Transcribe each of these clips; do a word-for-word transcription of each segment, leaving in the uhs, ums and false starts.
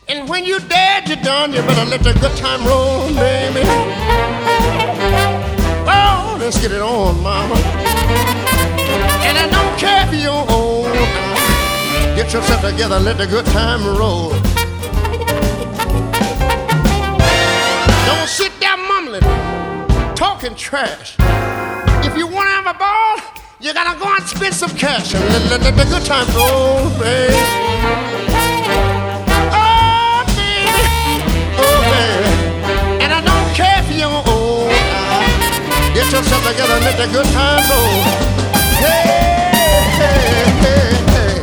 And when you're dead, you're done. You better let the good time roll, baby. Oh, let's get it on, mama. And I don't care if you're old. Get yourself together, let the good time roll. Don't sit there mumbling, talking trash. If you want to have a ball, you gotta go and spend some cash and let, let, let the good time roll, baby. Oh, baby, oh, baby. And I don't care if you're old. Get yourself together and let the good time roll. Hey, hey, hey, hey.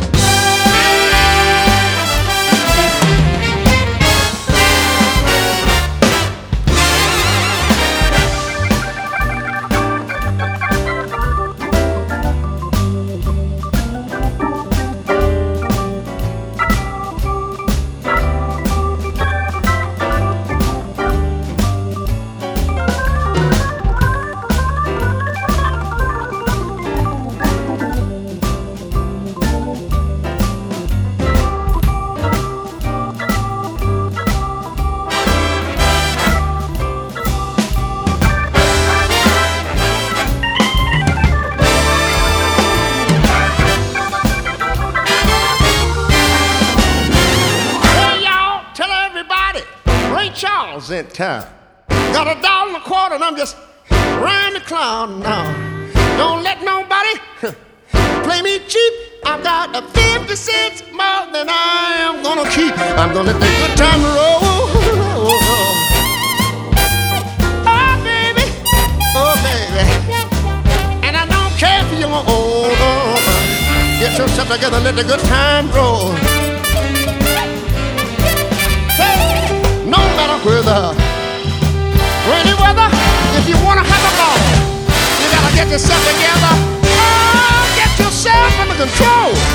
Charles in town. Got a dollar and a quarter and I'm just riding the clown now. Don't let nobody play me cheap. I've got a fifty cents more than I am gonna keep. I'm gonna let the good time roll. Oh, baby, oh, baby. And I don't care if you're old. Get yourself together, let the good time roll. No matter whether rainy weather, if you wanna have a ball, you gotta get yourself together. Oh, get yourself under control.